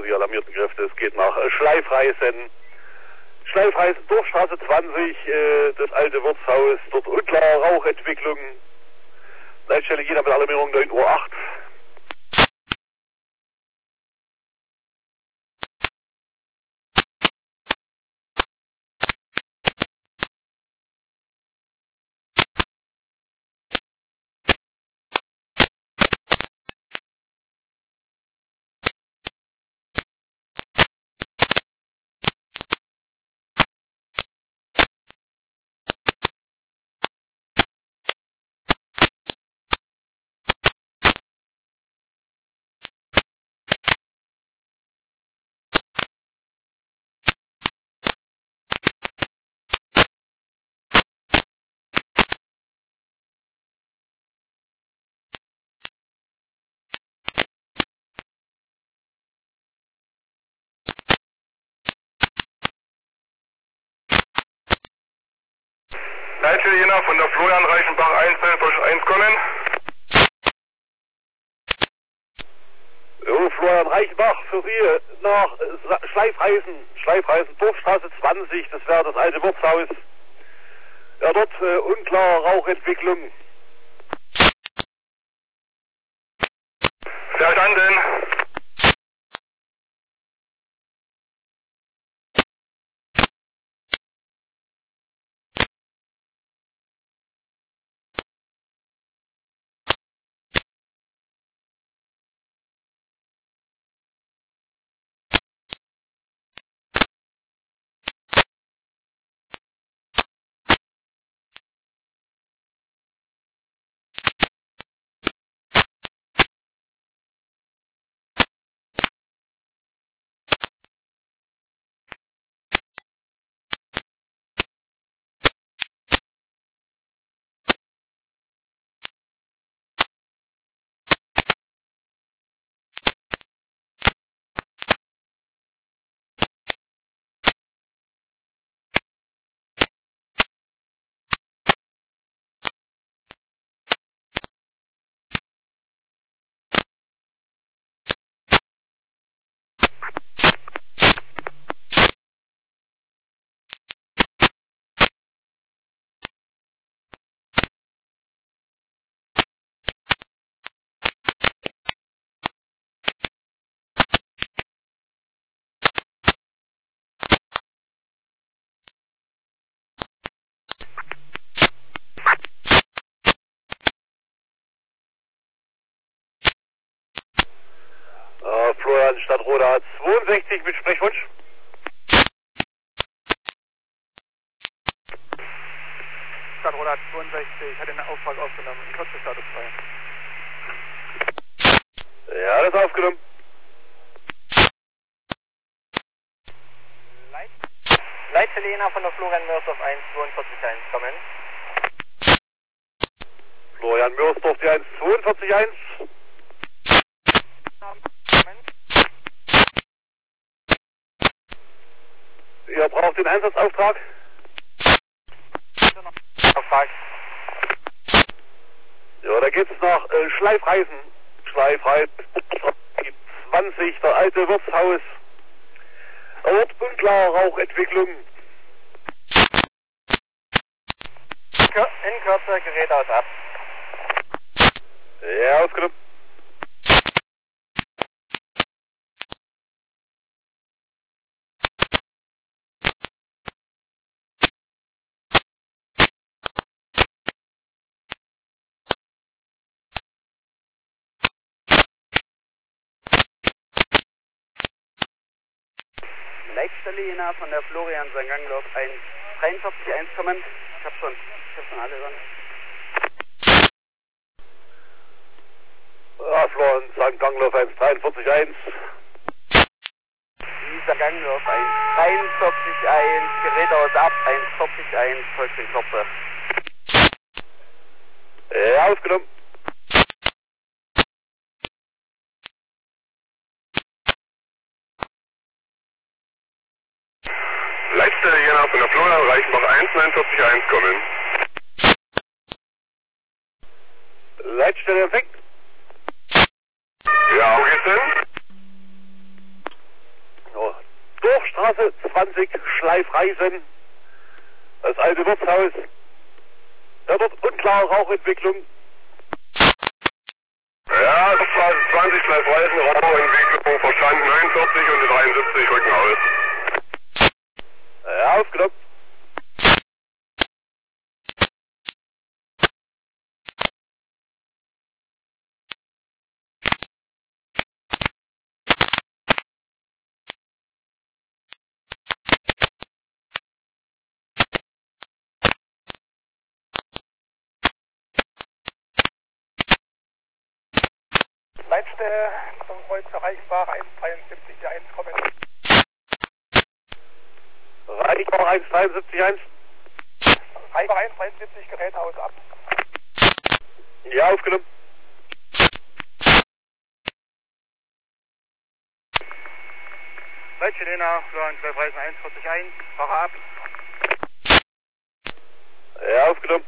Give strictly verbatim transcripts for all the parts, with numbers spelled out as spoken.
für die alarmierten Kräfte. Es geht nach äh, Schleifreisen. Schleifreisen, Dorfstraße zwanzig, äh, das alte Wirtshaus, dort unklare Rauchentwicklung. Leitstelle Jena mit Alarmierung neun Uhr acht. Leitstelle Jena von der Florian Reichenbach eins, eins kommen. Jo, Florian Reichenbach für Sie nach äh, Schleifreisen, Schleifreisen, Dorfstraße zwanzig, das wäre das alte Wirtshaus. Ja, dort äh, unklare Rauchentwicklung. Verstanden. Äh, Florian Stadtroda zweiundsechzig mit Sprechwunsch. Stadtroda zweiundsechzig hat den Auftrag aufgenommen. In Kürze Status frei. Ja, das ist aufgenommen. Leit Leitstelle Jena von der Florian Mörsdorf eins, zweiundvierzig eins kommen. Florian Mörsdorf, die eins, zweiundvierzig eins. Ihr braucht den Einsatzauftrag? Auftrag. Ja, da geht's nach äh, Schleifreisen. Schleifreisen zwanzig, der alte Wirtshaus. Dort unklare Rauchentwicklung. In Kürze Gerät aus ab. Ja, aufgenommen. Leitstelle Jena von der Florian Sankt Gangloff eins, dreiundvierzig eins kommen. Ich hab schon, ich hab schon alle dran. Ja, Florian Sankt Gangloff eins, dreiundvierzig eins. Sankt Gangloff eins, dreiundvierzig eins, Gerät aus ab, eins vierzig eins, folgt in Kürze. Ja, aufgenommen. Leitstelle Jena von der Florian Reichenbach eins, neunundvierzig eins kommen. Leitstelle empfängt. Ja, wo geht's denn? Dorfstraße zwanzig, Schleifreisen. Das alte Wirtshaus. Da wird unklare Rauchentwicklung. Ja, Dorfstraße zwanzig, Schleifreisen, Rauchentwicklung, verstanden neunundvierzig und die dreiundsiebzig rücken aus. Ja, aufgenommen. Leitstelle zum Kreuz erreichbar eins dreiundsiebzig, die eins kommen. Reichbach eins dreiundsiebzig eins. Reichbach eins dreiundsiebzig, Gerätehaus ab. Ja, aufgenommen. Leitstelle nach Florian Schleifreisen eins vierzig eins, Fahrer ab. Ja, aufgenommen.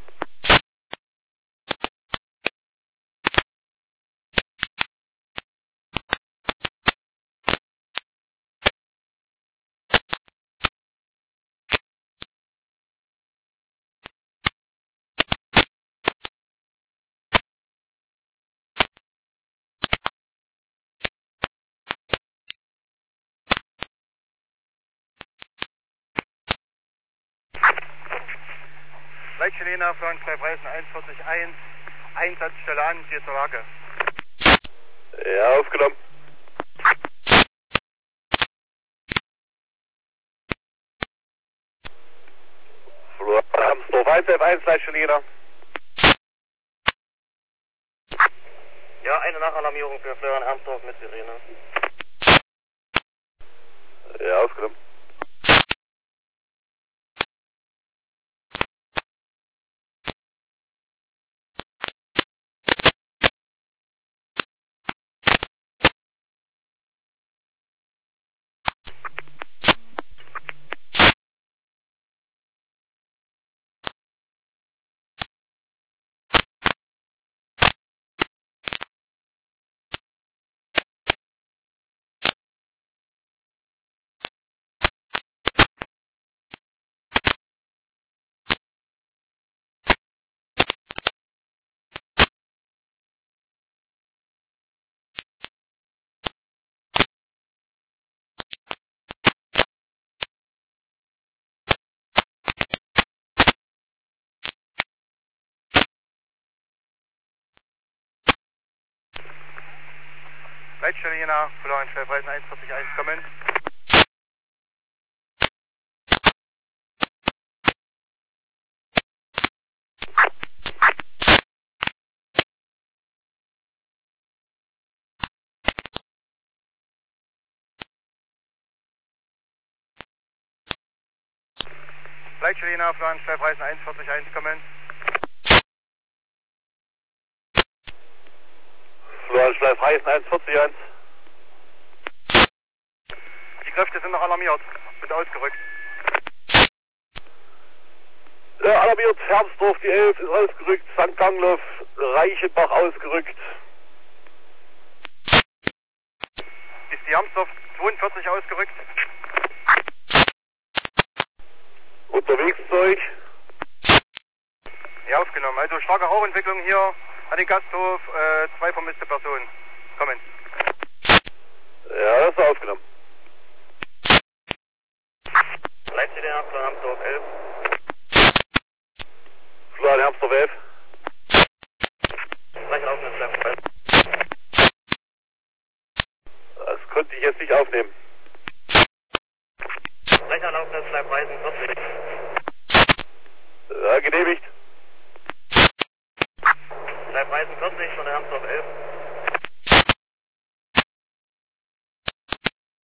Leitstelle nach Florian Schleifreisen eins vierzig eins, Einsatzstelle an, Sie zur Lage. Ja, aufgenommen. Florian Hamsdorf eins F eins, Leitstelle Jena. Ja, eine Nachalarmierung für Florian Hamsdorf mit Sirene. Ja, aufgenommen. Leitstelle Jena, Florian Schleifreisen eins vierzig eins, kommen. Leitstelle Jena, Florian Schleifreisen eins vierzig eins, kommen. Florian Schleifreisen eins vierzig eins. Die Kräfte sind noch alarmiert, bitte ausgerückt. Ja, alarmiert, Hermsdorf, die elf ist ausgerückt, Sankt Gangloff, Reichenbach ausgerückt. Ist die Hermsdorf zweiundvierzig ausgerückt? Unterwegs zu euch. Ja, aufgenommen. Also starke Rauchentwicklung hier an den Gasthof, äh, zwei vermisste Personen. Kommen. Ja, das ist aufgenommen. Leitstelle nach Florian Hamsdorf elf. Florian Hamsdorf elf. Gleich laufenden Schleifreisen. Das konnte ich jetzt nicht aufnehmen. Gleich laufenden Schleifreisen vierzig. Ja, genehmigt.